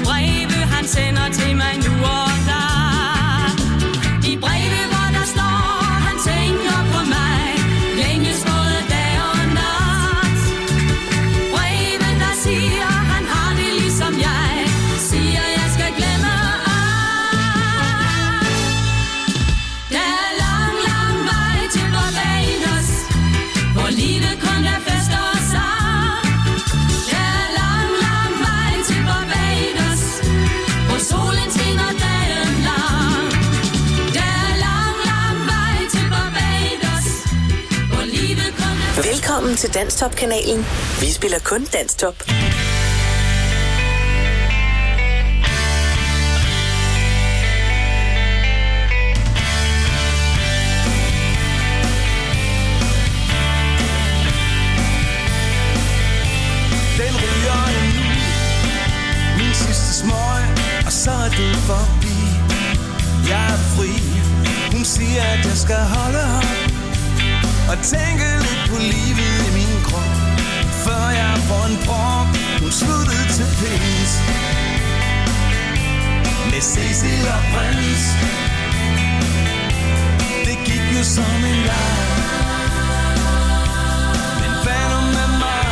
breve han sender til mig nu og da. I breve hvor der står han tænker på mig, længes både dag og nat. Breve der siger han har det ligesom jeg, siger jeg skal glemme alt. Der er lang, lang vej til Barbados, hvor livet kun er fest og sang. Der er lang, lang vej til Barbados, hvor solen skinner dagen lang. Der er lang, lang vej til Barbados, hvor livet kun er... Velkommen til Danstop-kanalen. Vi spiller kun Danstop. Den ryger endnu, min sidste smøg, og så er det forbi. Jeg er fri, hun siger at jeg skal holde op og tænke lidt på livet i min krop. Før jeg får en prop, hun sluttede til pins med Cecil og Prins. Det gik jo som en leg, men hvad nu med mig?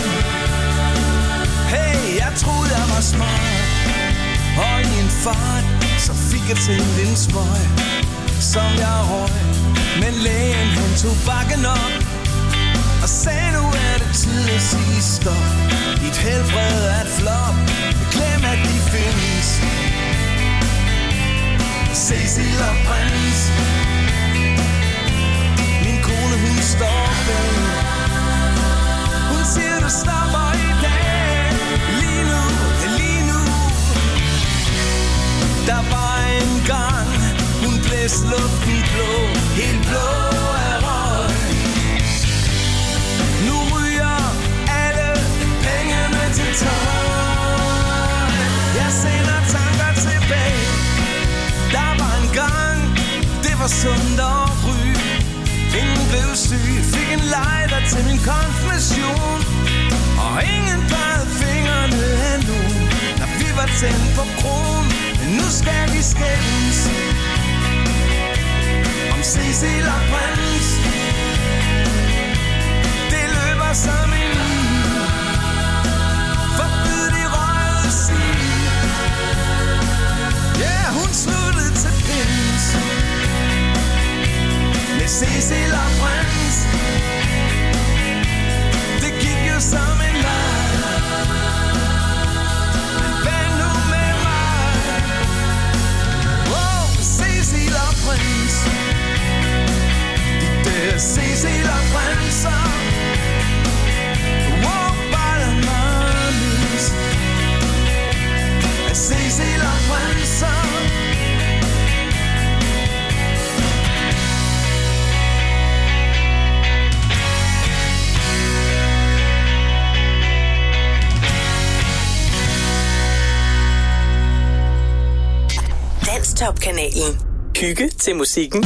Hey, jeg troede jeg var smart, og i en fart så fik jeg tændt en smøg, som jeg røg. Men lægen han tog bakken op og sagde nu er det tid at sige stop. Dit helbred er et flop, glem at de findes. Cecil og Prins, min kone hun står bag. Hun siger du stopper i dag, lige nu, lige nu. Der var en gang hun blæste luften blå, helt blå af røg. Nu ryger alle pengene til tøj. Jeg sender tanker tilbage. Der var en gang, det var sundt at ryge. Ingen blev syg, fik en lighter til min konfirmation. Og ingen pegede fingrene af nogen, når vi var tændt på kronen. Men nu skal vi skændes om Cecil og Prins. Det løber som en lyn, forbyd de røde sig. Ja, hun sluttede til pins med Cecil og Prins. Det gik jo som en leg, men hvad nu med mig? Oh, Cecil og Prins, de der Cecil og Prinser. Oh, bare mig lys af Cecil og Prinser. Danstop-kanalen. Hygge til musikken.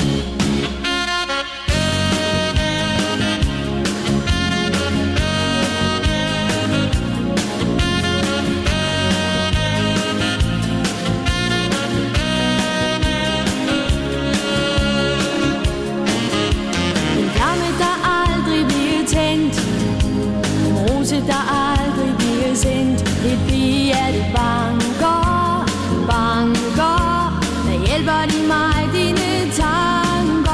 En flamme, der aldrig bliver tændt. En rose, der aldrig bliver sendt. Et pige, det banker, banker. Der hjælper de mig, dine tanker.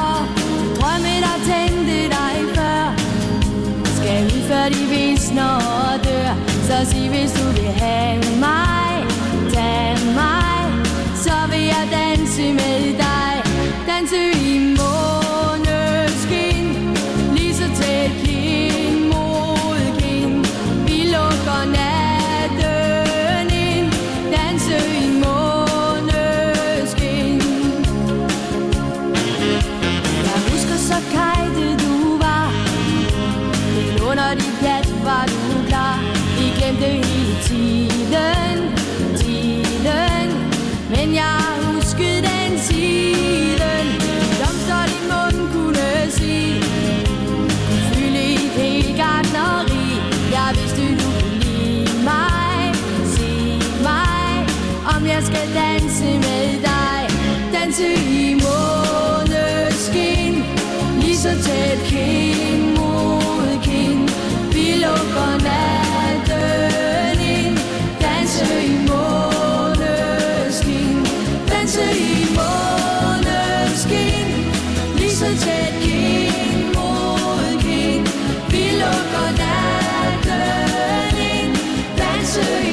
om jeg skal danse med dig. Danse i måneskin, lige så tæt kind mod kind. Vi lukker natten ind. Danse i måneskin, danse i måneskin, lige så tæt kind mod kind. Vi lukker natten ind. Danse i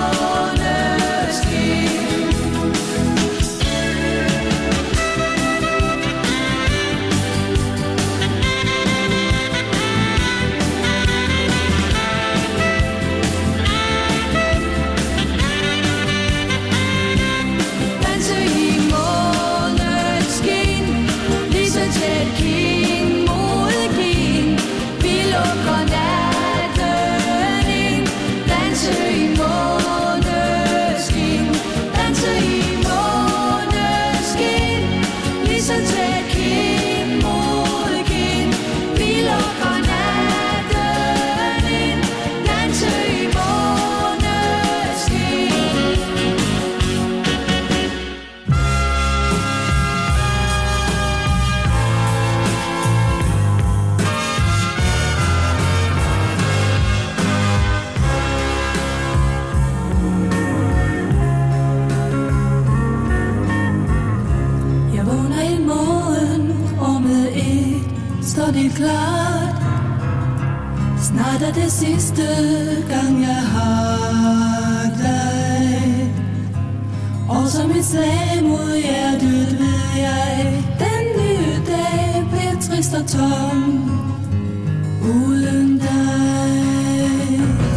klart. Snart er det sidste gang jeg har dig. Og som et slag mod hjertet ved jeg, den nye dag bliver trist og tom uden dig.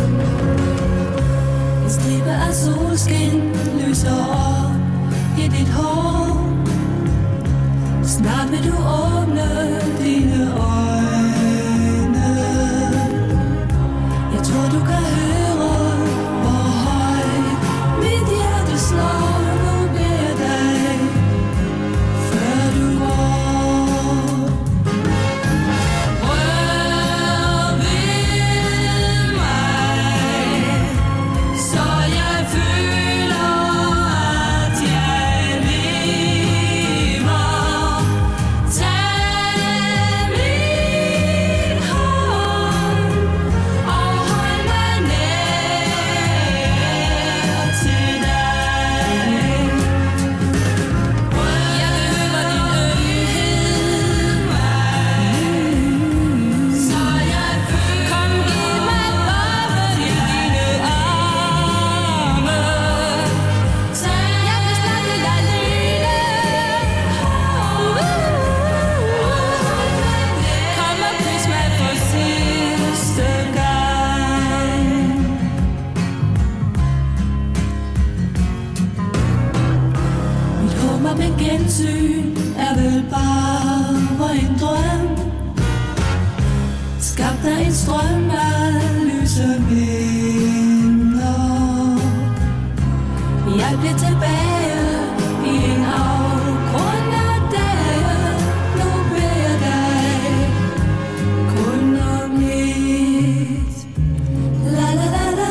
En stribe af solskin lyser op i dit hår. Snart vil du åbne dine øjne. Jeg tror du kan høre, hvor højt mit hjerte slår. Nu beder jeg dig, før du går. Rør ved mig, så jeg føler, at jeg lever. Gensyn er vel bare en drøm. Skab dig en strøm af lyse minder. Jeg bliver tilbage i en afgrund af dage. Nu beder jeg dig kun om mit. La la la la.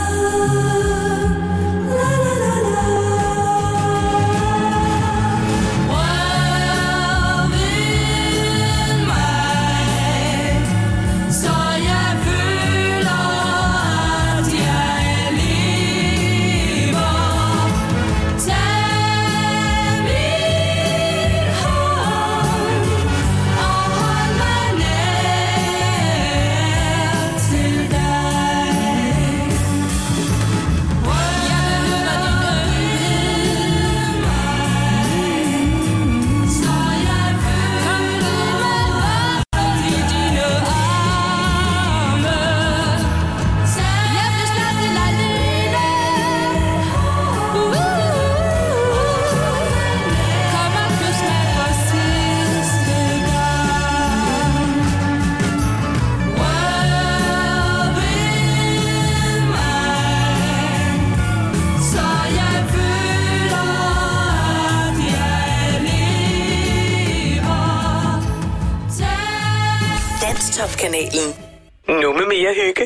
Danstop-kanalen. Nu med mere hygge.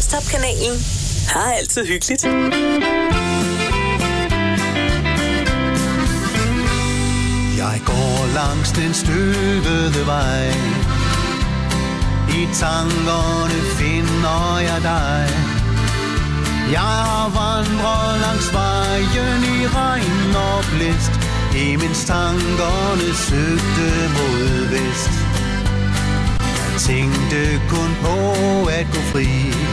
Danstop-kanalen. Har altid hyggeligt. Jeg går langs den støvede vej. I tankerne finder jeg dig. Jeg har vandret langs vejen i regn og blæst, imens tankerne søgte mod vest. Jeg tænkte kun på at gå fri,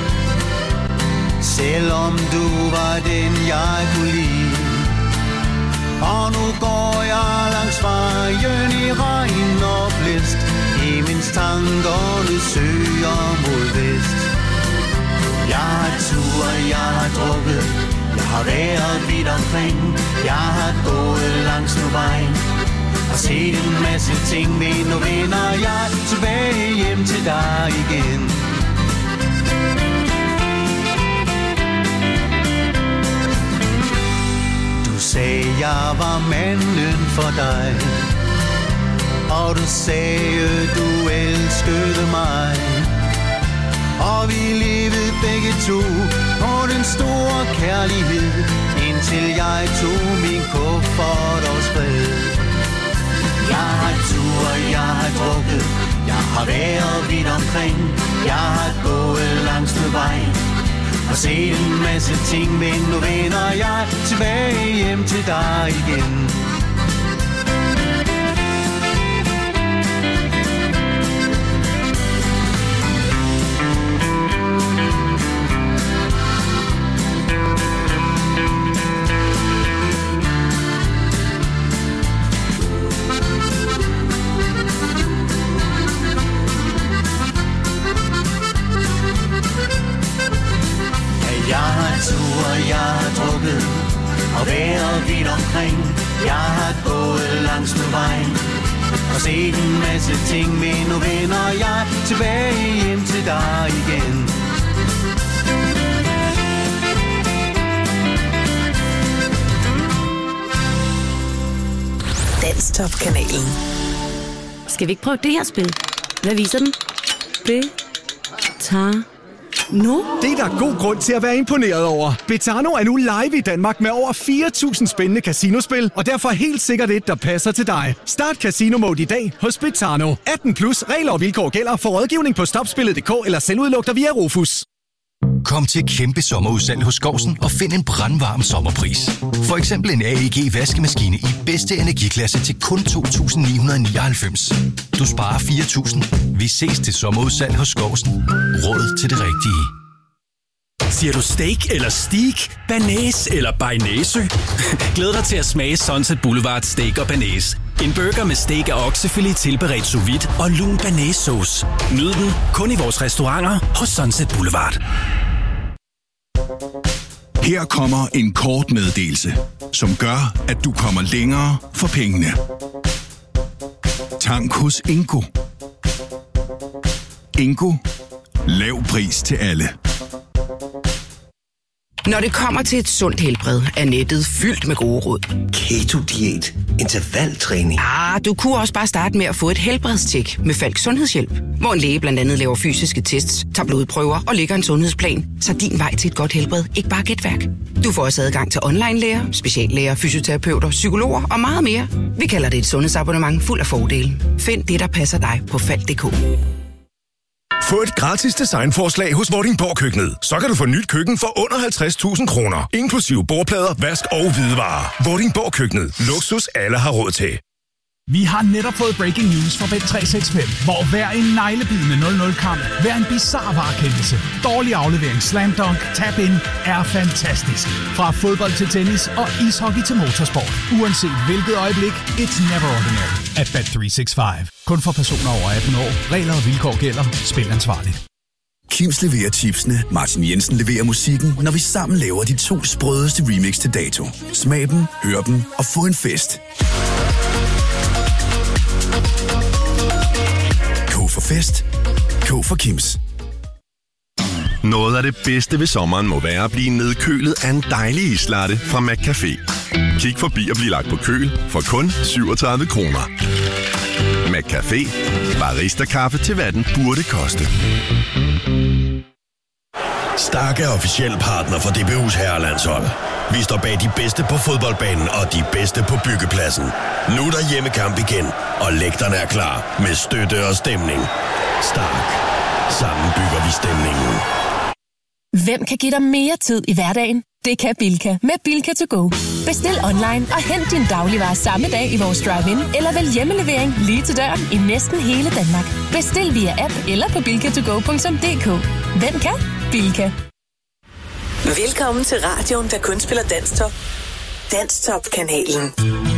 selvom du var den jeg kunne lide. Og nu går jeg langs vejen i regn og blæst, imens tankerne søger mod vest. Jeg har tur, jeg har drukket, jeg har været vidt omkring. Jeg har gået langs nu vejen og set en masse ting, men nu vender jeg tilbage hjem til dig igen. Du sagde, jeg var manden for dig, og du sagde, du elskede mig. Og vi levede begge to på den store kærlighed, indtil jeg tog min kuffert og skred. Jeg har tur, jeg har drukket, jeg har været vidt omkring. Jeg har gået langs med vejen og set en masse ting, men nu vender jeg tilbage hjem til dig igen. Jeg har drukket og været vidt omkring. Jeg har gået langs med vejen og set en masse ting, men nu vender jeg tilbage hjem til dig igen. Danstop-kanalen. Skal vi ikke prøve det her spil? Hvad viser den? Betano. Det er der god grund til at være imponeret over. Betano er nu live i Danmark med over 4.000 spændende casinospil, og derfor helt sikkert et, der passer til dig. Start Casino Mode i dag hos Betano. 18 plus regler og vilkår gælder. For rådgivning på stopspillet.dk eller selvudlugter via Rufus. Kom til kæmpe sommerudsalg hos Skousen og find en brandvarm sommerpris. For eksempel en AEG vaskemaskine i bedste energiklasse til kun 2.999. Du sparer 4.000. Vi ses til sommerudsalg hos Skousen. Råd til det rigtige. Siger du steak eller steak, banæs eller bearnaise? Glæd dig til at smage Sunset Boulevard Steak og Banæs. En burger med steak og oksefilet tilberedt sous vide og lun banæssauce. Nyd den kun i vores restauranter hos Sunset Boulevard. Her kommer en kort meddelelse, som gør, at du kommer længere for pengene. Tank hos Ingo. Ingo. Lav pris til alle. Når det kommer til et sundt helbred, er nettet fyldt med gode råd. Keto-diæt, intervaltræning. Du kunne også bare starte med at få et helbredstjek med Falk Sundhedshjælp, hvor en læge blandt andet laver fysiske tests, tager blodprøver og lægger en sundhedsplan, så din vej til et godt helbred ikke bare gætværk. Du får også adgang til online-læger, speciallæger, fysioterapeuter, psykologer og meget mere. Vi kalder det et sundhedsabonnement fuld af fordele. Find det, der passer dig på Falk.dk. Få et gratis designforslag hos Vordingborg Køkkenet. Så kan du få nyt køkken for under 50.000 kroner. Inklusive bordplader, vask og hvidevarer. Vordingborg Køkkenet. Luksus alle har råd til. Vi har netop fået breaking news fra Bet365, hvor hver en neglebidende 0-0-kamp, hver en bizarre varekendelse, dårlig aflevering, slam dunk, tap-in er fantastisk. Fra fodbold til tennis og ishockey til motorsport. Uanset hvilket øjeblik, it's never ordinary at Bet365. Kun for personer over 18 år. Regler og vilkår gælder. Spil ansvarligt. Kims leverer chipsene, Martin Jensen leverer musikken, når vi sammen laver de 2 sprødeste remix til dato. Smag dem, hør dem og få en fest. K for fest. K for Kims. Noget af det bedste ved sommeren må være at blive nedkølet af en dejlig islatte fra McCafé. Kig forbi og bliv lagt på køl for kun 37 kroner. McCafé. Barista-kaffe til hvad den burde koste. Stark er officiel partner for DBU's herrelandshold. Vi står bag de bedste på fodboldbanen og de bedste på byggepladsen. Nu er der hjemmekamp igen, og lægterne er klar med støtte og stemning. Stark. Sammen bygger vi stemningen. Hvem kan give dig mere tid i hverdagen? Det kan Bilka med Bilka to go. Bestil online og hent din dagligvarer samme dag i vores drive-in, eller vælg hjemmelevering lige til døren i næsten hele Danmark. Bestil via app eller på bilkatogo.dk. Hvem kan? Bilka. Velkommen til radioen, der kun spiller Danstop. Danstop-kanalen.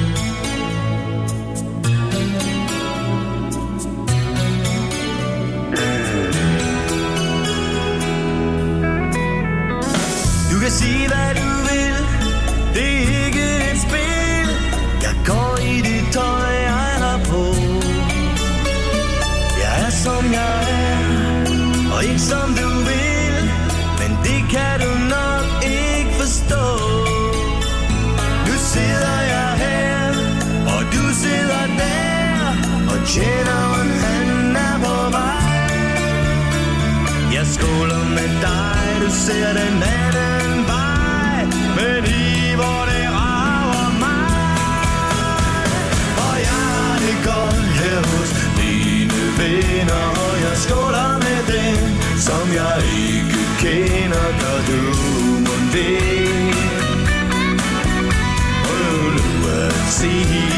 Du kan sige, hvad du vil. Det er ikke et spil. Jeg går i det tøj, jeg har på. Jeg er som jeg er, og ikke som du vil. Men det kan du nok ikke forstå. Nu sidder jeg her, og du sidder der, og tjeneren han er på vej. Jeg skåler med dig, du ser den anden vej, men i hvor det rager mig. Og jeg har det godt her hos mine venner, og jeg skåler med dem, som jeg ikke kender. Gør du mon det? Prøv nu at sige.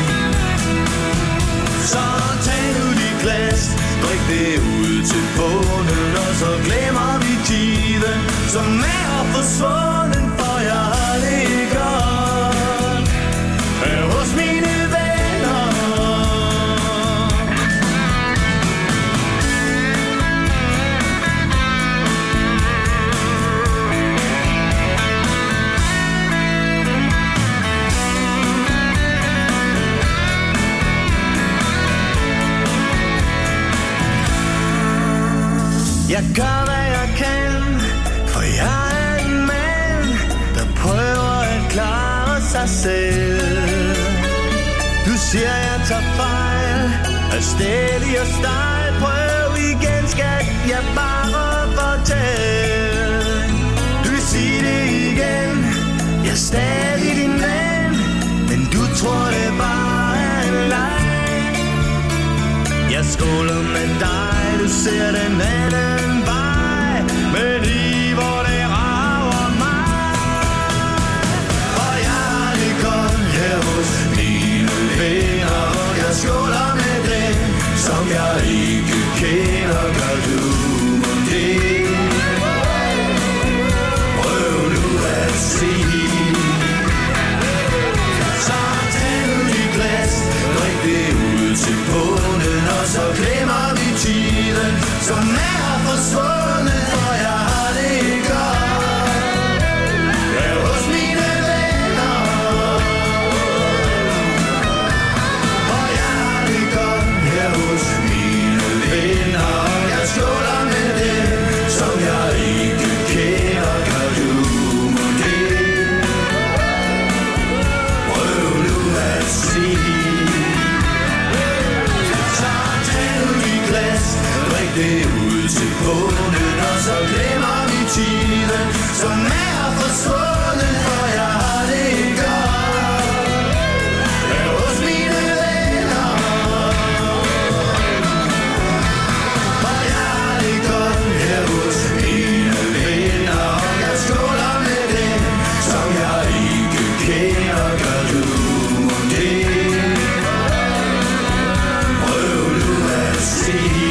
Så tag nu dit glas, drik det ud til bunden, og så glemmer vi tiden, som er forsvunden, for jeg har det godt her hos mine venner. Jeg gør, hvad jeg kan, for jeg er en mand, der prøver at klare sig selv. Du siger, jeg tager fejl, er stædig og stejl. Prøv igen, skat, jeg bare fortæl. Du vil sige det igen, jeg er stadig din ven, men du tror, det bare er en leg. Jeg skåler med dig, du ser den anden vej, men i hvor det rager mig. Og jeg har det godt her hos mine venner, og jeg skåler med dem, som jeg ikke kender. Gør du mon det? Prøv nu at sige. Så tag nu dit glas, drik det ud til bunden, og så glemmer vi tiden, som er forsvundet, for jeg har det godt her hos mine venner. Og jeg har det godt her hos mine venner, og jeg skåler med dem, som jeg ikke kender. Gør du mon det? Prøv nu at sige. Det ud til bunden, og så glemmer vi tiden, som er forsvundet, for jeg har det godt her hos mine venner. Og jeg har det godt her hos mine venner, og jeg skåler med dem, som jeg ikke kender. Gør du mon det? Prøv nu at sige.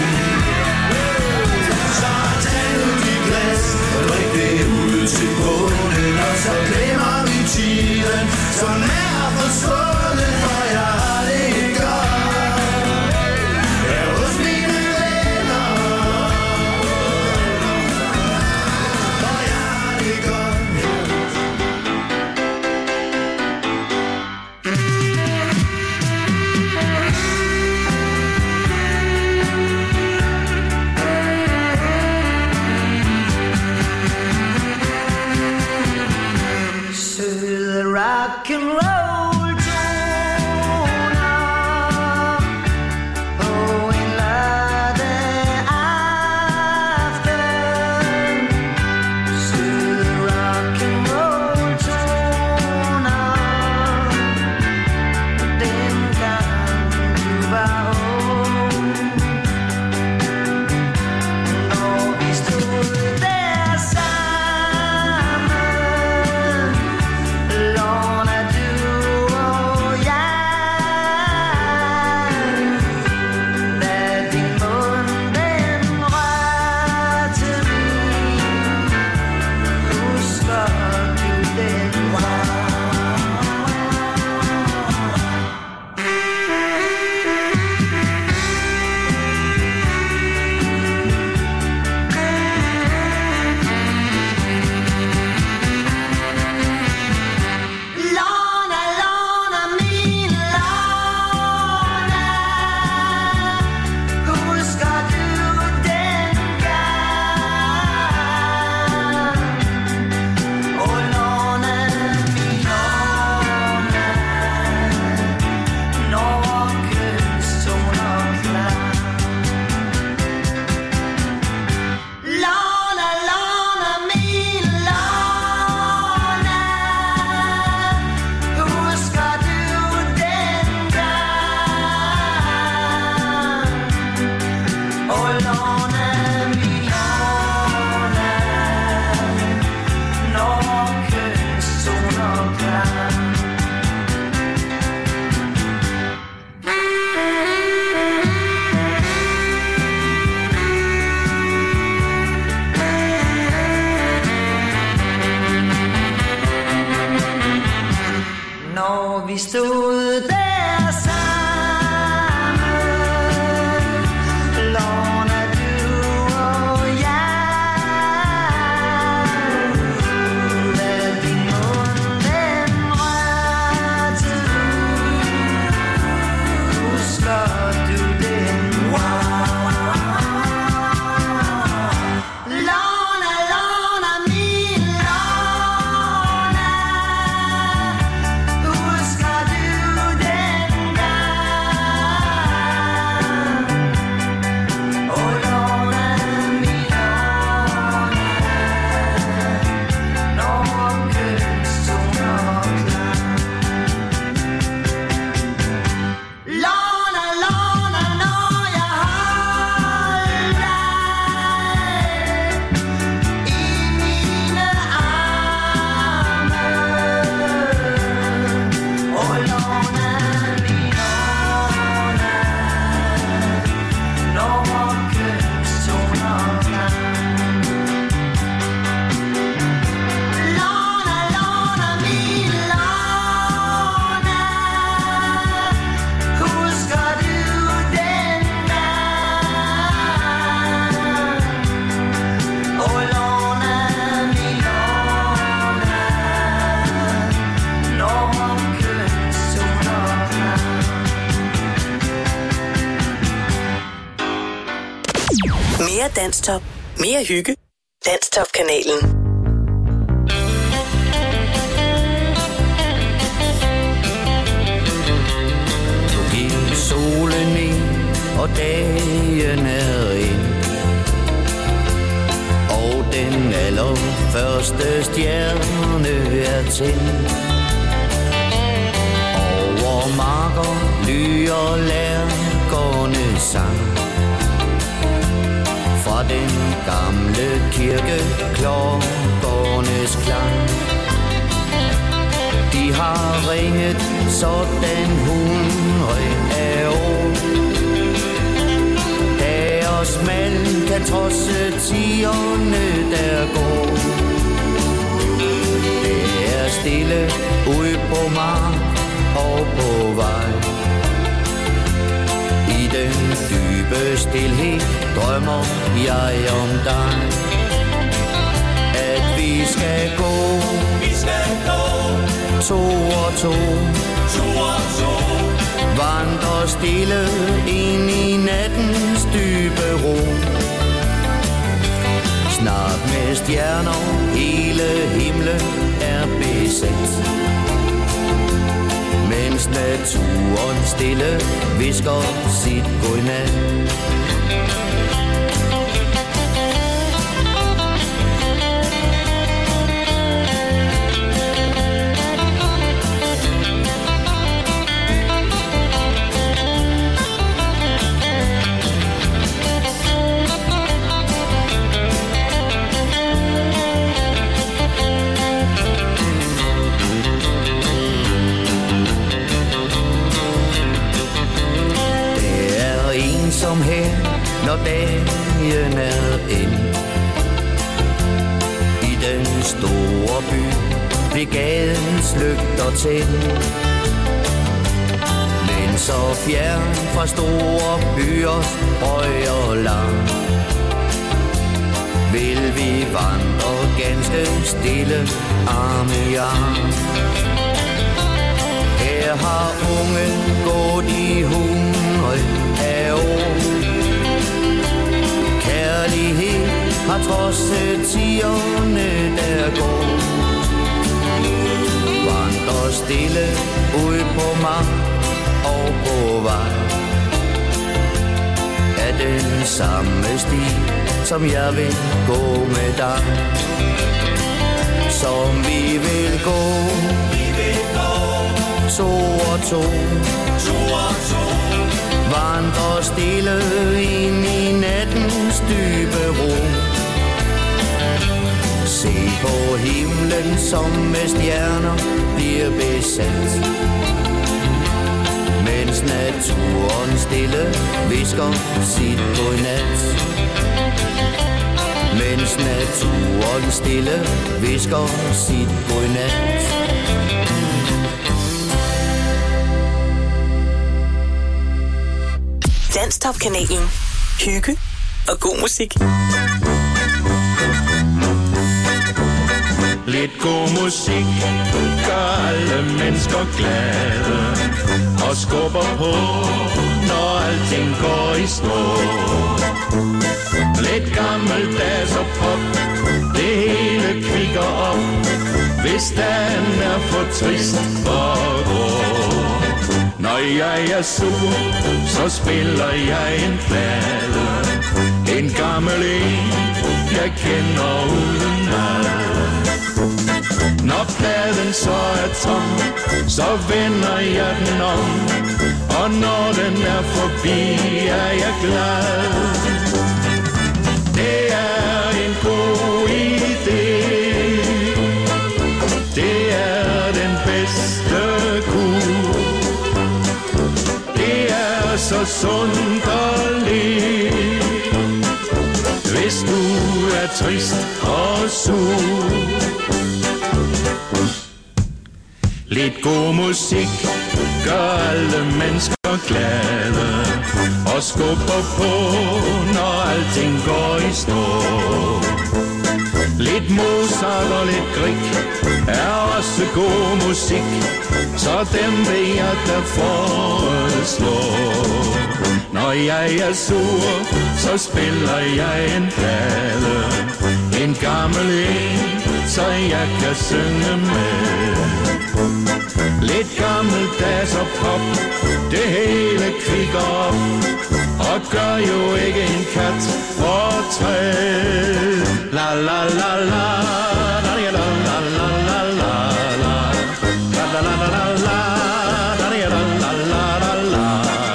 Til bunden, og så glemmer vi tiden, som er forsvundet, for jeg har det godt her hos mine venner. Og jeg har det godt rock and roll toner på en lørdag aften. stod der sammen, Lorna, du og jeg. Hvad din mund den rørte, husker du den? Lorna, Lorna, min Lorna, husker du den gang? Åh, Lorna, min Lorna, når kysttoner klang. Lorna, Lorna, når jeg holdt dig i mine arme. Åh, Lorna, min Lorna, når kysttoner klang. Lorna, Lorna, min Lorna, husker du den gang? Åh, Lorna, min Lorna, når kysttoner klang. Mere Danstop. Mere hygge. Danstop-kanalen. Nu gik solen ind, og dagen er ind. Og den allerførste stjerne er tændt. Over marker lyder lærkernes sang. Fra den gamle kirke klokkernes klang. De har ringet sådan 100 af år. Deres mand kan trodse tierne der går. Det er stille ude på mark og på vej. I den dybe stilhed drømmer jeg om dig. At vi skal gå, to og to, vandre stille ind i nattens dybe ro. Snart med stjerner hele himlen er besat. Mens naturen stille visker sit godnat. Som her, når dagen er ind. I den store by blev gadens lygter tændt. Men så fjern fra store byers høj og lang, vil vi vandre ganske stille arm i arm. Her har unge gået i 100 af år. Kærlighed har trodset tierne der går. Vandrer stille ude på mark og på vej. Er den samme sti, som jeg vil gå med dig. Som vi vil gå, to og to, vandrer stille ind i nattens dybe ro. Se på himlen, som med stjerner bliver besat. Mens naturen stille visker sit godnat. Mens naturen stille visker sit godnat. Danstop-kanalen. Hygge og god musik. Lidt god musik gør alle mennesker glade og skubber på, når alting går i stå. Lidt gammeldags og pop, det hele kvikker op, hvis dagen er for trist og grå. Når jeg er sur, så spiller jeg en plade, en gammel en, jeg kender udenad. Når pladen så er tom, så vender jeg den om, og når den er forbi, er jeg glad. Det er en god idé, det er den bedste kur. Det er så sundt og let, hvis du er trist og sur. Lidt god musik gør alle mennesker glade og skubber på, når alting går i stå. Lidt Mozart og lidt Grieg er også god musik, så dem vil jeg da foreslå. Når jeg er sur, så spiller jeg en plade, en gammel en, så jeg kan synge med. Lidt gammeldags og pop, det hele kvikker op, og gør jo ikke en kat fortræd. La la la la, la la la la la la la, la la la la la, la la la la.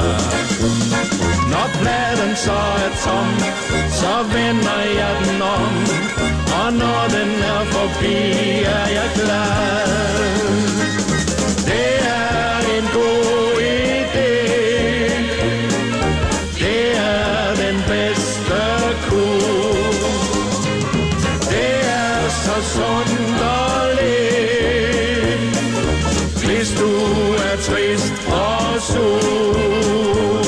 Når pladen så er tom, så vender jeg den om, og når den er forbi, er jeg glad. Det er en god idé, det er den bedste kur. Det er så sundt og let, hvis du er trist og sur.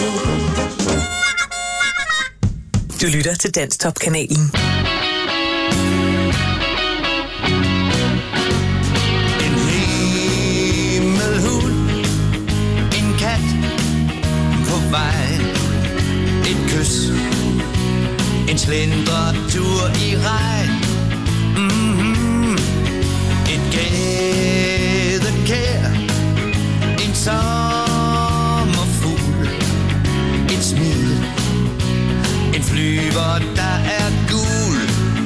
Du lytter til Danstop-kanalen. En slendretur i regn, et gædekær, en sommerfugl, et smil, en flyver, der er gul.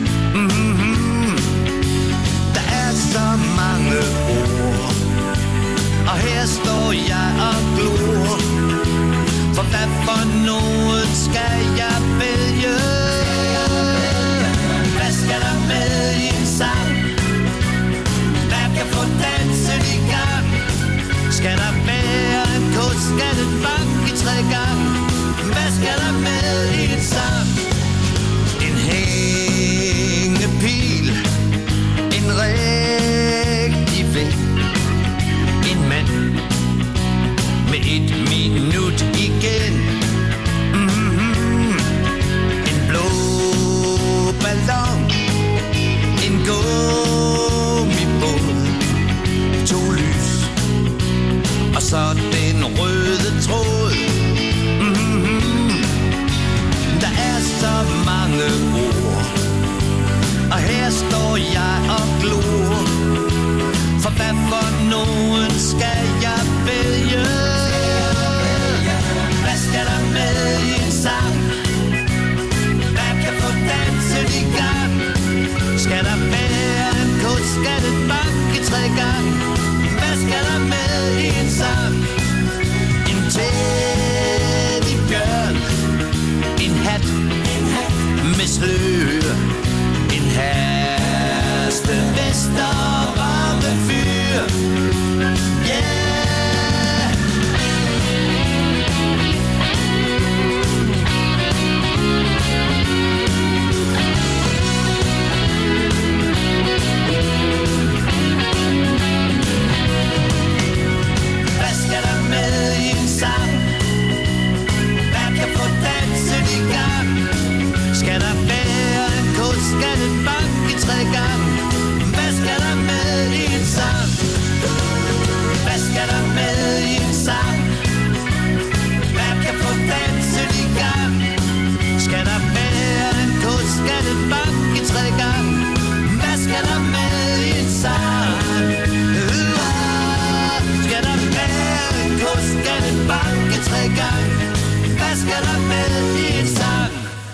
Der er så mange ord, og her står jeg og glor. For hvad for noget skal jeg vælge? Hvad skal der med i en sang? Hvad kan få dansen i gang? Skal der være en kurs? Skal det banke 3 gang? Hvad skal der med i en sang? En hængepil, en rigtig ven, en mand med 1 minut igen. En blå ballon, en gummibåd, 2 lys, og så den røde tråd. Der er så mange ord, og her står jeg og glor. For hvad for nogen skal jeg vælge? Hvad skal der med i en sang? Hvad kan få dansen i gang? Skal der være en kurs? Skal det banke 3 gang? Hvad skal der med i en sang? En teddybjørn, en hat med slør, en herstevest og varme fyr. Yeah! i 3 gange. Hvad skal der med i en sang? Hvad skal der med i en sang? Hvad kan få dansen i gang? Skal der være en kurs, skal det banke 3 gange? Hvad skal der med i en sang? Skal der være en kurs, skal det banke 3 gange? Hvad skal der med i en sang?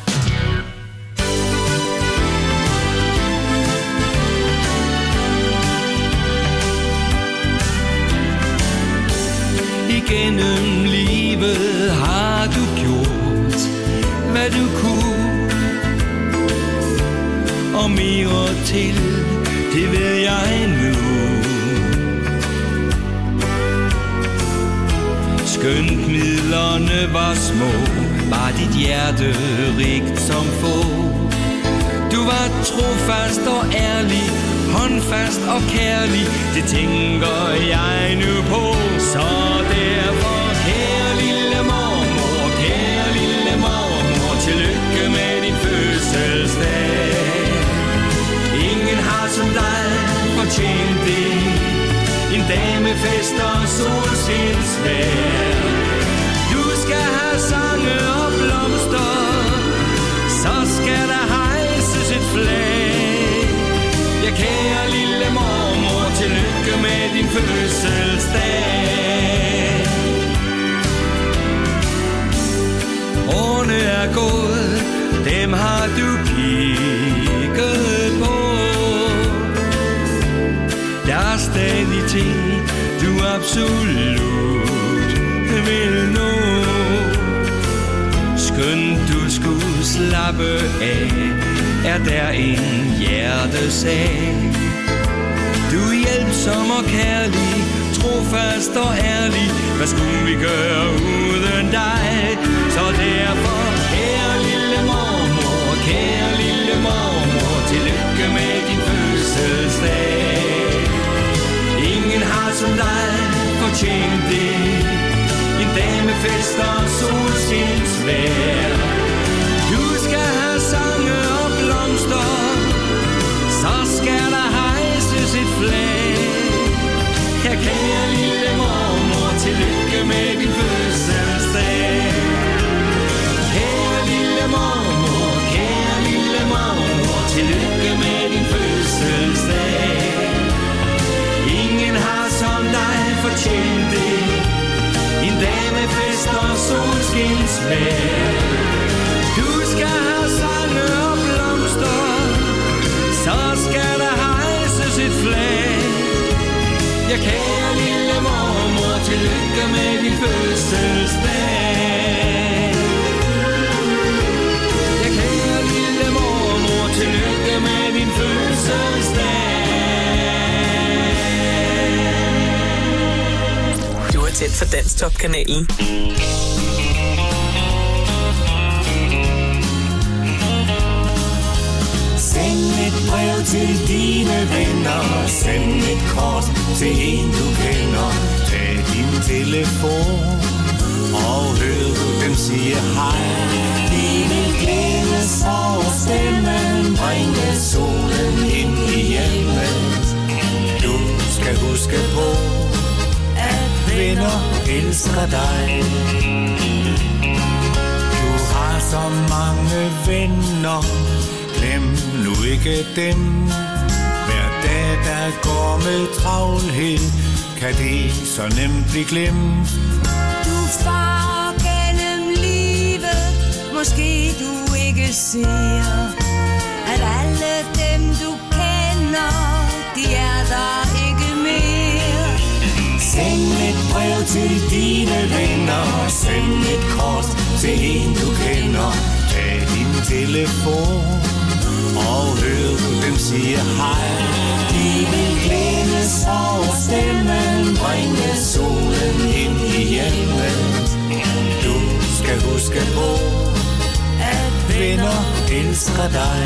Igennem livet har du gjort, hvad du kunne, og mere til, det ved jeg nu. Skønt midlerne var små, var dit hjerte rigt som få. Du var trofast og ærlig, håndfast og kærlig, det tænker jeg nu på. Så derfor, kære lille mormor, tillykke med din fødselsdag. Ingen har som dig fortjent det, en damefest og solskinsvejr. Du skal have sange og blomster, så skal der hejses et flag. Ja, kære lille mormor, tillykke med din fødselsdag. Årene er gået, dem har du kigget på. Der er stadig ting, du absolut vil nå. Skønt du skulle slappe af, er der en hjertesag. Du er hjælpsom og kærlig, trofast og ærlig. Hvad skulle vi gøre uden dig? Så derfor, kære lille mormor, tillykke med din fødselsdag. Ingen har som dig fortjent det, en damefest og solskinsvejr. Du skal have sange og blomster, så skal der hejses et flag. Ja, kære lille mormor, tillykke med din fødselsdag. Kære lille mormor, tillykke med din fødselsdag. Ingen har som dig fortjent det, en damefest og solskinsvejr. Du skal have sange og blomster, så skal der hejses et flag. Ja, kære lille mormor, tillykke med din fødselsdag. Ja, kære lille mormor, tillykke med din fødselsdag. Du er tæt for Danstop-kanalen. Send et brev til dine venner, send et kort til en du kender. Tag din telefon og hør du dem sige hej. De vil glædes over stemmen, bringe solen ind i hjemmet. Du skal huske på, at venner elsker dig. Du har så mange venner, glem nu ikke dem. Hver dag der går med travlhed, kan det så nemt blive glemt. Du farer gennem livet, måske du ikke ser, at alle dem du kender, de er der ikke mere. Send et brev til dine venner, send et kort til en du kender. Tag din telefon og hør du dem sige hej. De vil glædes over stemmen, bringe solen ind i hjemmet. Du skal huske på, at venner elsker dig.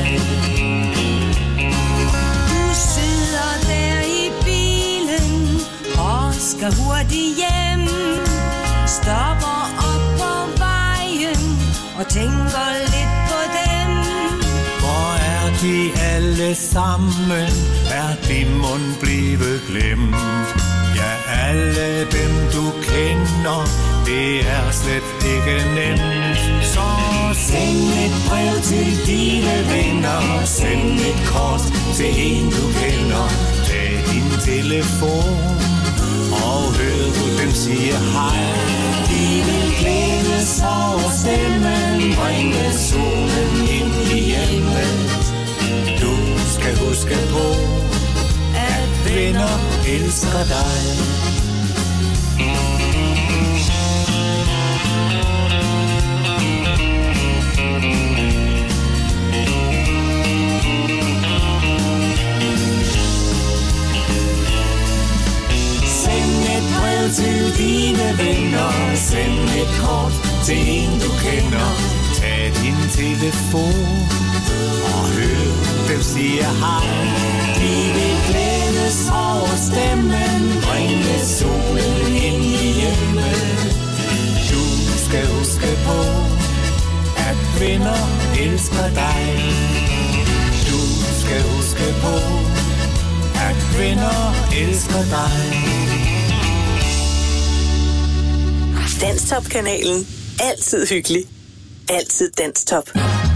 Du sidder der i bilen og skal hurtigt hjem. Stopper op på vejen og tænker lidt på dem. Hvor er de alle alle sammen er de mund blevet glemt. Ja, alle dem du kender, det er slet ikke nemt. Så send et brev til dine venner, send et kort til en du kender. Tag din telefon og hør dem sige hej. De vil glædes over stemmen, bringe solen ind i hjemmet. Du skal huske på, at venner elsker dig. Til dine venner, send et kort til en du kender. Tag din telefon og hør dem sige hej. De vil glædes over stemmen, bringe solen ind i hjemmet. Du skal huske på, at venner elsker dig. Du skal huske på, at venner elsker dig. Danstop-kanalen. Altid hyggelig. Altid Danstop.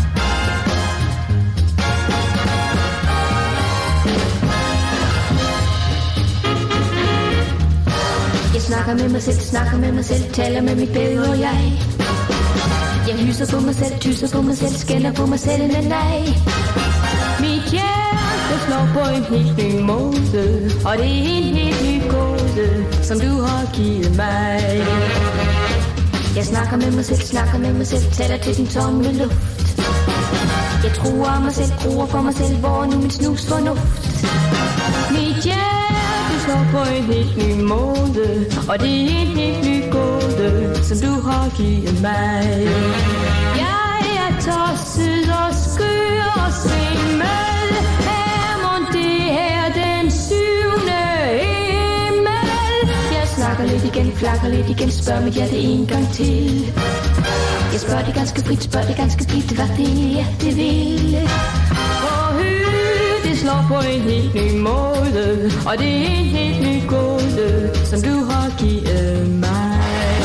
Jeg snakker med mig selv, taler med mit bedre jeg. Jeg hyser på mig selv, tysser på mig selv, skælder på mig selv, men nej. Mit hjerte slår på en helt ny måde, og det er en helt ny kode, som du har givet mig. Jeg snakker med mig selv, taler til den tomme luft. Jeg truer mig selv, gruer for mig selv, hvor nu min snus fornuft. Mit hjerte slår på en helt ny måde, og det er en helt ny kode, som du har givet mig. Jeg er tosset og skør og svimmel, mon det er den syvende himmel. Jeg snakker lidt igen, flakker lidt igen, spørger mit hjerte en gang til. Jeg spørger det ganske frit, hvad det er, det vil. For det slår på en helt ny måde, og det er en helt ny kode, som du har givet mig.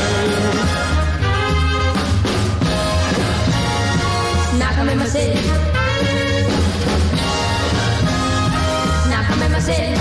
Snakker med mig selv. Snakker med mig selv.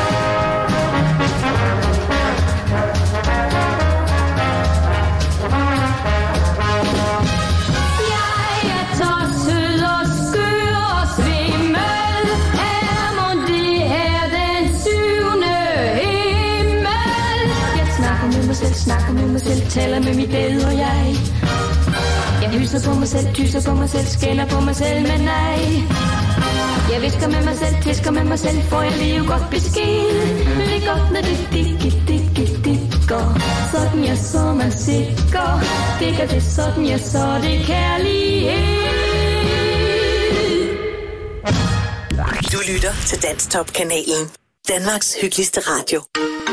Snakker med mig selv, taler med mit bedre jeg. Jeg hyser på mig selv, tyser på mig selv, skælder på mig selv, men nej. Jeg visker med mig selv, tisker med mig selv, får jeg lige godt besked. Det er godt, når det går. Sådan jeg så mig sikker. Det gør det sådan jeg så det kærlighed. Du lytter til Danstop-kanalen. Danmarks hyggeligste radio.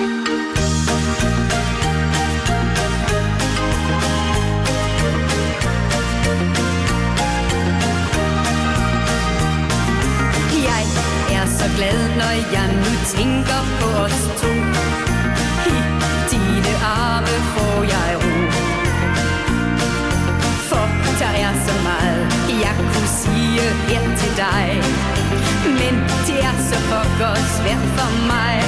Så glad, når jeg nu tænker på os to. I dine arme får jeg ro. For der er så meget, jeg kunne sige her til dig. Men det er så pokker svært for mig.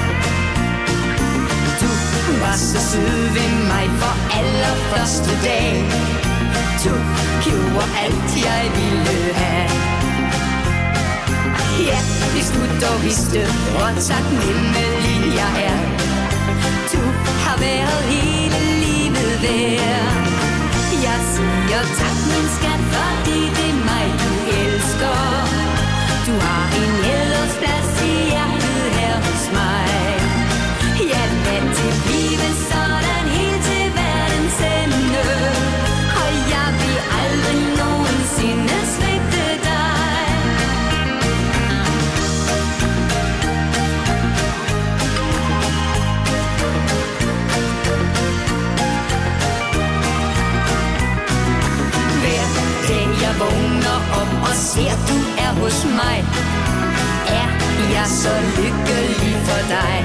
Du var så sød ved mig for allerførste dag. Du gjorde alt, jeg ville have. Ja, hvis du dog vidste, hvor taknemmelig jeg er. Du har været hele livet værd. Jeg siger tak, min skat, fordi det er mig, du elsker. Du har en hædersplads i hjertet her hos mig. Ja, lad det blive sådan helt til verdens ende. Og jeg vil aldrig nogensinde svigte dig. Jeg vågner op og ser, du er hos mig. så lykkelig for dig.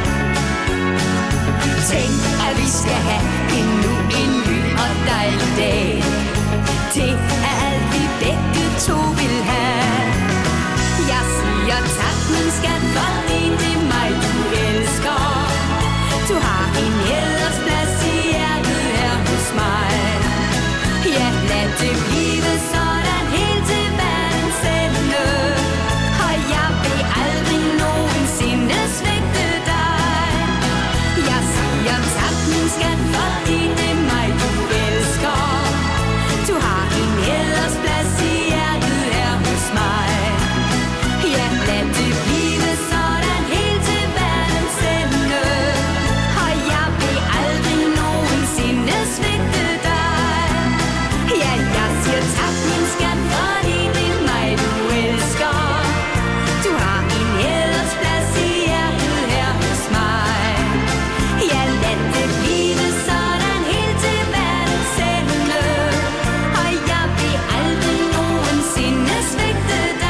Tænk, at vi skal have endnu en ny og dejlig dag. Det er alt vi begge to vil have. Jeg siger tak, min skat, fordi det er mig du elsker. Du har en hædersplads i hjertet her hos mig. Ja, lad det blive sådan helt til verdens ende. Og jeg vil aldrig nogensinde svigte dig. Jeg siger tak, min skat, fordi det er mig du elsker. Du har en hædersplads i hjertet her hos mig. Ja, lad det blive sådan helt til verdens ende. Og jeg vil aldrig nogensinde svigte dig. Ja, jeg siger tak, min skat, fordi det er mig du elsker. Du har en hædersplads i hjertet her hos mig. Ja, lad det blive sådan helt til verdens ende. Og jeg vil aldrig nogensinde svigte dig.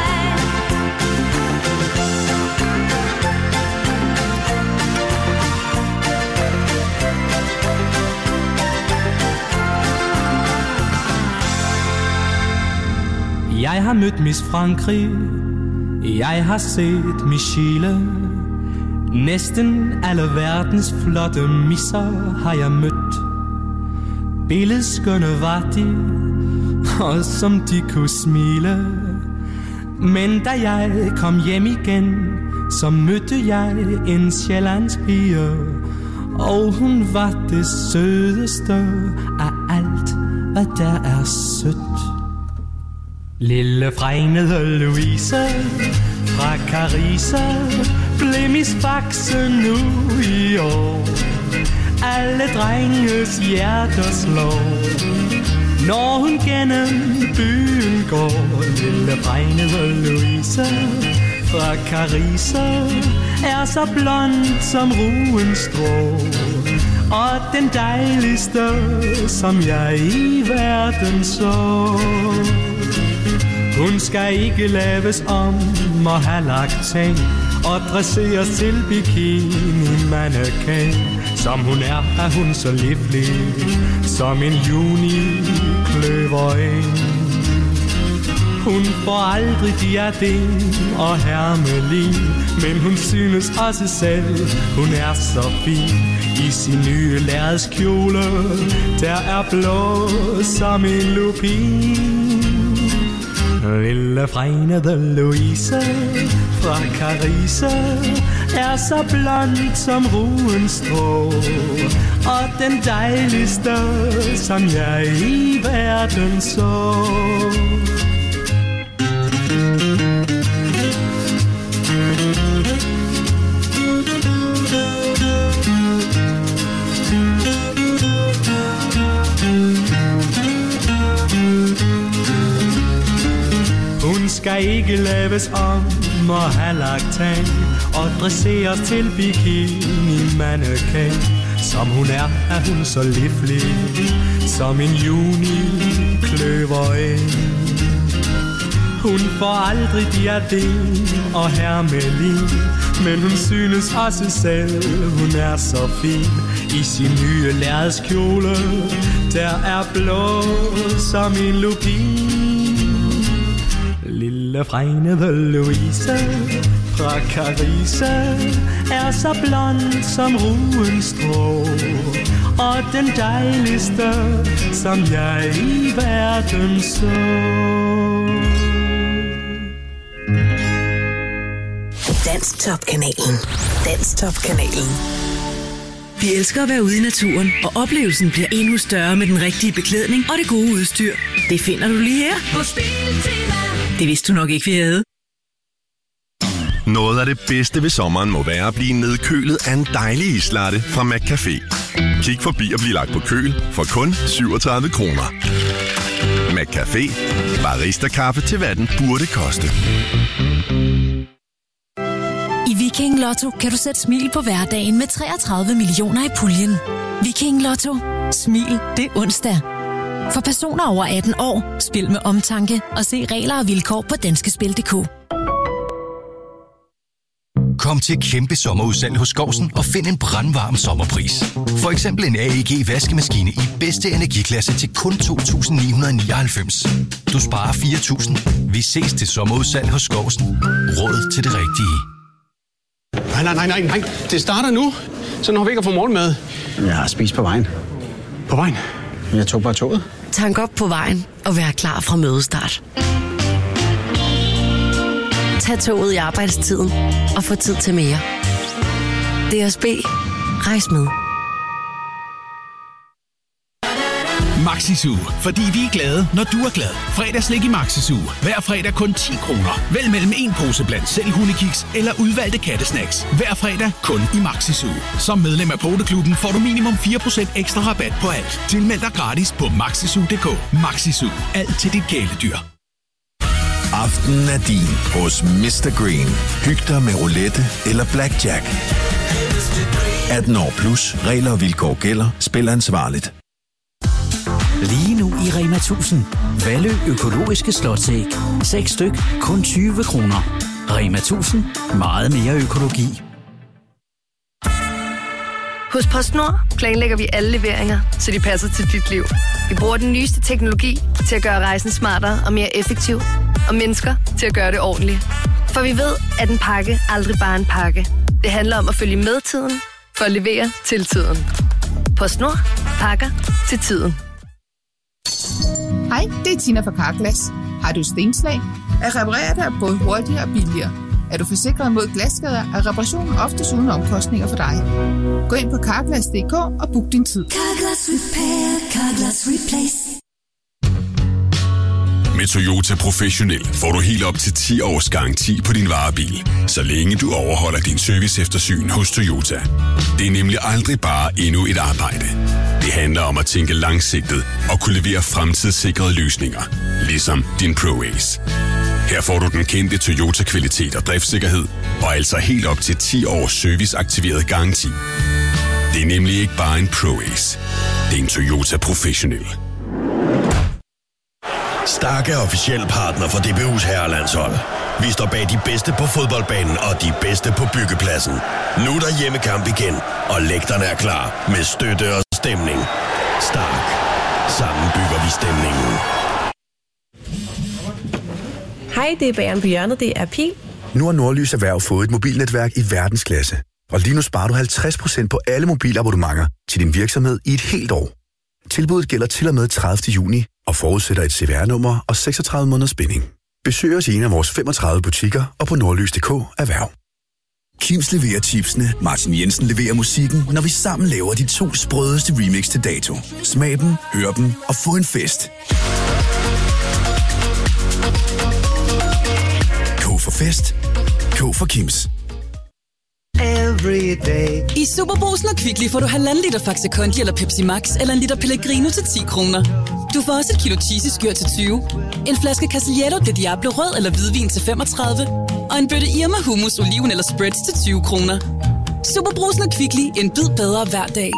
Jeg har mødt Miss Frankrig, jeg har set Michelle. Næsten alle verdens flotte misser har jeg mødt. Billedskønne var de, og som de kunne smile. Men da jeg kom hjem igen, så mødte jeg en sjællandsk pige. Og hun var det sødeste af alt, hvad der er sødt. Lille fregnede Louise fra Carise blev Miss Faxe nu i år. Alle drenges hjerter slår, når hun gennem byen går. Lille fregnede Louise fra Carise er så blond som ruens strå, og den dejligste, som jeg i verden så. Hun skal ikke laves om og have lagt ting og dresseres til bikini-mannequin. Som hun er hun så livlig som en juni-kløvereng. Hun får aldrig diadem og hermelin, men hun synes også selv, hun er så fin i sin nye lærredskjole, der er blå som en lupin. Lille fregnede Louise fra Carise er så blond som ruens strå, og den dejligste, som jeg i verden så. Skal ikke laves om og have lagt tand og dresseres til bikini-mannequin. Som hun er hun så livlig som en juni-kløvereng. Hun får aldrig diadem og hermelin, men hun synes også selv, hun er så fin i sin nye lærredskjole, der er blå som en lupin. Lille fregnede Louise fra Carise er så blond som ruens strå, og den dejligste, som jeg i verden så. Dansk Top-kanalen. Dansk Top-kanalen. Vi elsker at være ude i naturen, og oplevelsen bliver endnu større med den rigtige beklædning og det gode udstyr. Det finder du lige her. Det vidste du nok ikke, vi havde. Noget af det bedste ved sommeren må være at blive nedkølet af en dejlig islatte fra McCafé. Kig forbi og bliv lagt på køl for kun 37 kroner. McCafé. Barista-kaffe til hvad den burde koste. I Viking Lotto kan du sætte smil på hverdagen med 33 millioner i puljen. Viking Lotto. Smil det onsdag. For personer over 18 år, spil med omtanke og se regler og vilkår på danskespil.dk. Kom til kæmpe sommerudsalg hos Skousen og find en brandvarm sommerpris. For eksempel en AEG vaskemaskine i bedste energiklasse til kun 2.999. Du sparer 4.000. Vi ses til sommerudsalg hos Skousen. Råd til det rigtige. Nej. Det starter nu. Så når vi ikke har fået morgenmad. Jeg har spist på vejen. På vejen? Jeg tog bare toget. Tank op på vejen og vær klar fra mødestart. Tag toget i arbejdstiden og få tid til mere. DSB. Rejs med. Maxisu, fordi vi er glade, når du er glad. Fredagslik i Maxisu. Hver fredag kun 10 kroner. Vælg mellem en pose blandt selv hundekiks eller udvalgte kattesnacks. Hver fredag kun i Maxisu. Som medlem af Poteklubben får du minimum 4% ekstra rabat på alt. Tilmeld dig gratis på maxisu.dk. Maxisu. Alt til dit kæledyr. Aftenen er din hos Mr. Green. Hyg dig med roulette eller blackjack. 18 år plus. Regler og vilkår gælder. Spil ansvarligt. Lige nu i Rema 1000. Valø økologiske slotsæg. 6 styk, kun 20 kroner. Rema 1000. Meget mere økologi. Hos PostNord planlægger vi alle leveringer, så de passer til dit liv. Vi bruger den nyeste teknologi til at gøre rejsen smartere og mere effektiv. Og mennesker til at gøre det ordentligt. For vi ved, at en pakke aldrig bare er en pakke. Det handler om at følge med tiden, for at levere til tiden. PostNord. Pakker til tiden. Hej, det er Tina fra Carglass. Har du stenslag? At reparere det er både hurtigere og billigere. Er du forsikret mod glasskader, er reparationen oftest uden omkostninger for dig. Gå ind på Carglass.dk og book din tid. Carglass Repair, Carglass Replace. Med Toyota Professionel får du helt op til 10 års garanti på din varebil, så længe du overholder din service-eftersyn hos Toyota. Det er nemlig aldrig bare endnu et arbejde. Det handler om at tænke langsigtet og kunne levere fremtidssikrede løsninger, ligesom din ProAce. Her får du den kendte Toyota-kvalitet og driftssikkerhed, og altså helt op til 10 års serviceaktiveret garanti. Det er nemlig ikke bare en ProAce. Det er en Toyota Professionel. Stark er officiel partner for DBU's herrelandshold. Vi står bag de bedste på fodboldbanen og de bedste på byggepladsen. Nu er der hjemmekamp igen, og lægterne er klar med støtte og stemning. Stark. Sammen bygger vi stemningen. Hej, det er Bageren på hjørnet. Det er Pil. Nu har Nordlys Erhverv fået et mobilnetværk i verdensklasse. Og lige nu sparer du 50% på alle mobilabonnementer til din virksomhed i et helt år. Tilbuddet gælder til og med 30. juni og forudsætter et CVR-nummer og 36 måneders binding. Besøg os i en af vores 35 butikker og på nordlys.dk erhverv. Kims leverer chipsene, Martin Jensen leverer musikken, når vi sammen laver de 2 sprødeste remix til dato. Smag dem, hør dem og få en fest. K for fest. K for Kims. I Superbrugsen og Kvickly får du 1,5 liter Faxe Kondi eller Pepsi Max eller 1 liter Pellegrino til 10 kroner. Du får også et kilo cheesy-skyr til 20, en flaske Casiglietto de Diablo rød eller hvidvin til 35 og en bøtte Irma hummus, oliven eller spreads til 20 kroner. Superbrugsen og Kvickly, en bid bedre hver dag.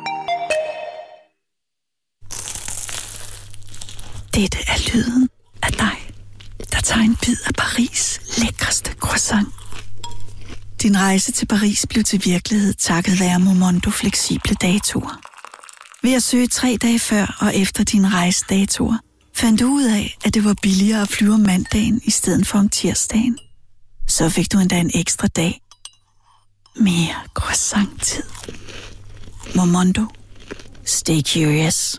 Dette er lyden af dig, der tager en bid af Paris' lækreste croissant. Din rejse til Paris blev til virkelighed takket være Momondo fleksible datoer. Ved at søge 3 dage før og efter din rejsedatoer, fandt du ud af, at det var billigere at flyve om mandagen i stedet for om tirsdagen. Så fik du endda en ekstra dag. Mere croissant-tid. Momondo. Stay curious.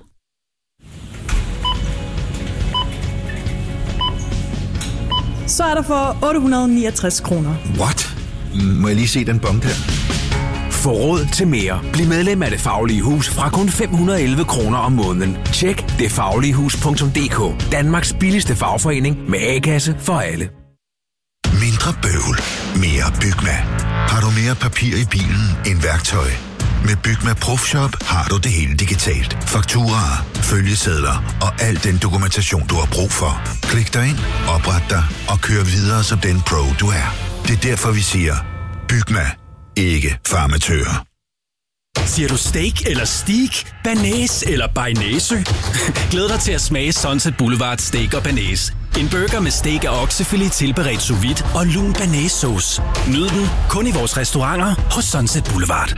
Så er der for 869 kroner. What? Må jeg lige se den bom der? Få råd til mere. Bliv medlem af Det Faglige Hus fra kun 511 kroner om måneden. Tjek detfagligehus.dk. Danmarks billigste fagforening med A-kasse for alle. Mindre bøvl. Mere Bygma. Har du mere papir i bilen end værktøj? Med Bygma Profshop har du det hele digitalt. Fakturaer, følgesedler og al den dokumentation, du har brug for. Klik dig ind, opret dig og kør videre som den pro, du er. Det er derfor, vi siger, Bygma. Ikke farmatører. Siger du steak eller steak, banæs eller bearnaise? Glæd dig til at smage Sunset Boulevard Steak og Banæs. En burger med steak og oksefilet tilberedt sous vide og lun banæssauce. Nyd den kun i vores restauranter hos Sunset Boulevard.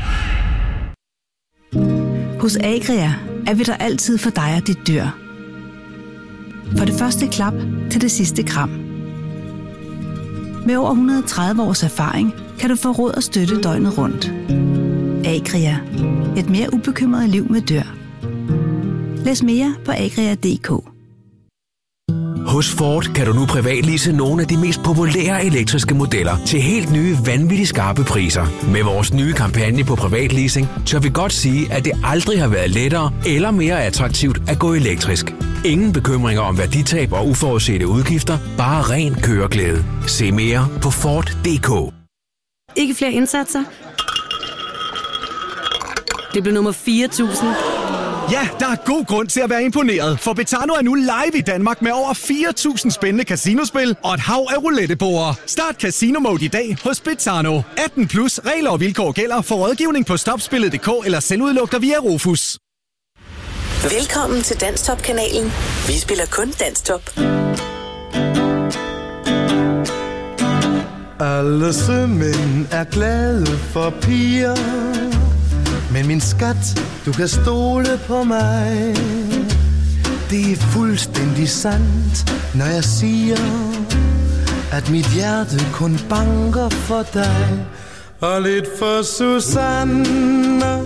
Hos Agria er vi der altid for dig og dit dyr. For det første klap til det sidste kram. Med over 130 års erfaring kan du få råd og støtte døgnet rundt. Agria. Et mere ubekymret liv med dyr. Læs mere på agria.dk. Hos Ford kan du nu privatlease nogle af de mest populære elektriske modeller til helt nye, vanvittigt skarpe priser. Med vores nye kampagne på privatleasing, tør vi godt sige, at det aldrig har været lettere eller mere attraktivt at gå elektrisk. Ingen bekymringer om værditab og uforudsete udgifter, bare ren køreglæde. Se mere på Ford.dk. Ikke flere indsatser? Det blev nummer 4.000. Ja, der er god grund til at være imponeret, for Betano er nu live i Danmark med over 4.000 spændende casinospil og et hav af rouletteborde. Start Casino Mode i dag hos Betano. 18 plus regler og vilkår gælder for rådgivning på stopspillet.dk eller selvudluk dig via Rufus. Velkommen til Danstop-kanalen. Vi spiller kun Danstop. Alle sømænd er glade for piger, men min skat, du kan stole på mig. Det er fuldstændig sandt, når jeg siger, at mit hjerte kun banker for dig. Og lidt for Susanne,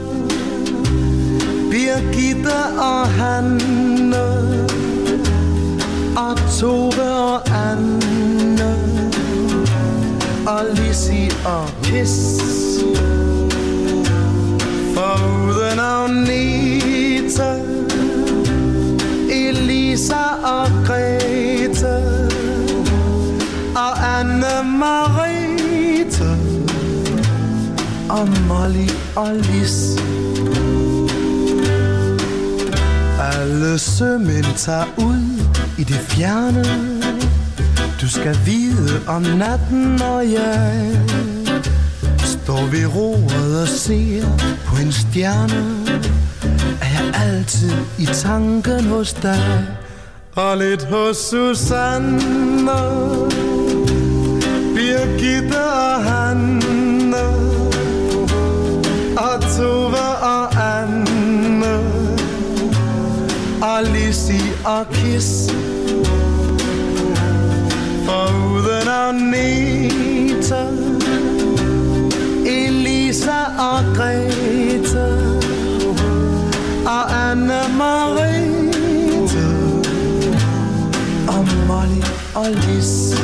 Birgitte og Hanne, og Tove og Anne, og Lissi og Kiss. Foruden Agneta, Elisa og Grete, og Anne-Marete, og Molly og Lis. Alle sømænd tager ud i det fjerne. Du skal vide om natten, og jeg står ved roret og ser på en stjerne, er jeg altid i tanken hos dig. Og lidt hos Susanne, Birgitte og Hanne, og Tove og Anne, og Lissi og Kiss. Foruden Agneta, Elisa og Grete, og Anne-Marete, og Molly og Lis.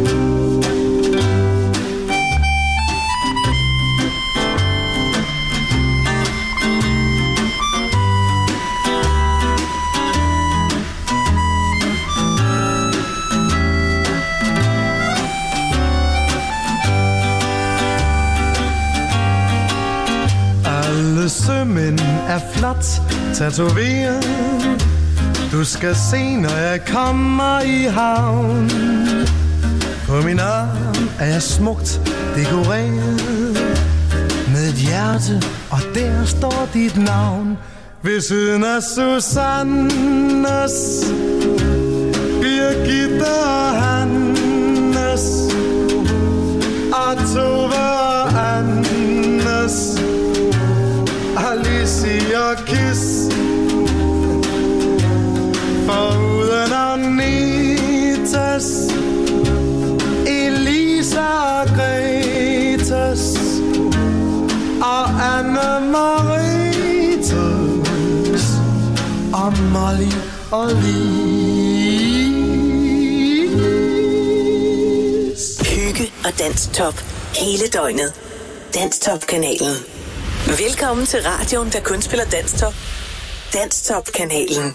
Sømænd er flot tatoveret. Du skal se, når jeg kommer i havn. På min arm er jeg smukt dekoreret med et hjerte, og der står dit navn. Ved siden af Susannes, Birgitte og Hannes, og Tove og Annes, Alice og Kiss. Foruden Agnetas, Elisa og Gretas, og Anne-Marietes, og Molly og Lis. Hygge og Danstop hele døgnet. Danstop-kanalen. Velkommen til radioen, der kun spiller Danstop. Danstop-kanalen.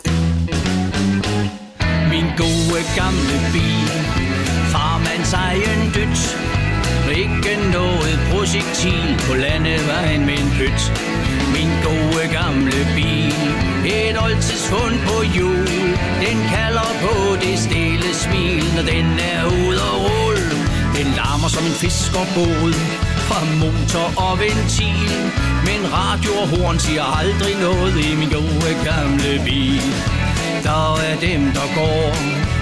Min gode gamle bil, farmands egen dødt. Ikke noget projektil på landevejen med en pyt. Min gode gamle bil, et oldtidsfund på hjul. Den kalder på det stille smil, når den er ude og rulle. Den larmer som en fiskerbåd fra motor og ventil. Men radio og horn siger aldrig noget i min gode gamle bil. Der er dem, der går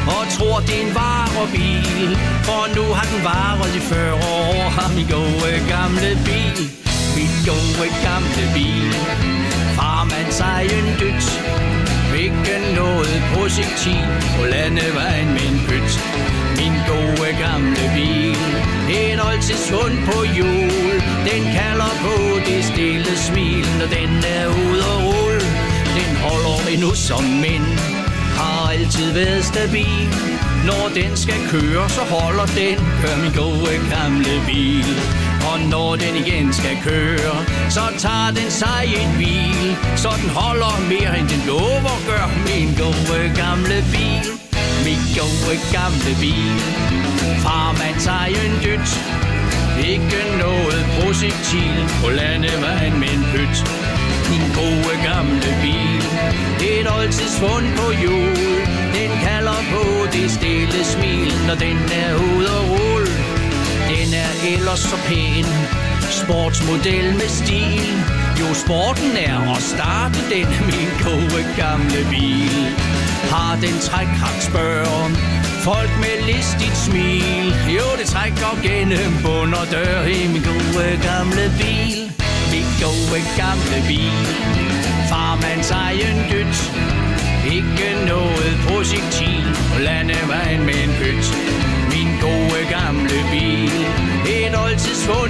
og tror det er en varebil, for nu har den varet i 40 år. Har min gode gamle bil, min gode gamle bil. Farmands egen dødt, ikke noget projektil på landevejen med en pyt. Min gode gamle bil, en oldtidshund på hjul. Den kalder på det stille smil, når den er ude og rulle. Den holder endnu som mænd, har altid været stabil. Når den skal køre, så holder den, kører min gode gamle bil. Og når den igen skal køre, så tager den sig en hvil. Så den holder mere end den lover, gør min gode gamle bil. Min gode gamle bil, farmands egen dødt. Ikke noget projektil på landevejen med en pyt. Min gode gamle bil, et oldtidsfund på hjul. Den kalder på det stille smil, når den er ude og rulle. Den er ellers så pæn, sportsmodel med stil. Jo, sporten er at starte den, min gode gamle bil. Har den trækkraft, spørger folk med listigt smil. Jo, det trækker gennem bund og dør i min gode gamle bil. Min gode gamle bil, farmands egen dødt. Ikke noget projektil på landevejen med en pyt. Min gode gamle bil, et oldtidsfund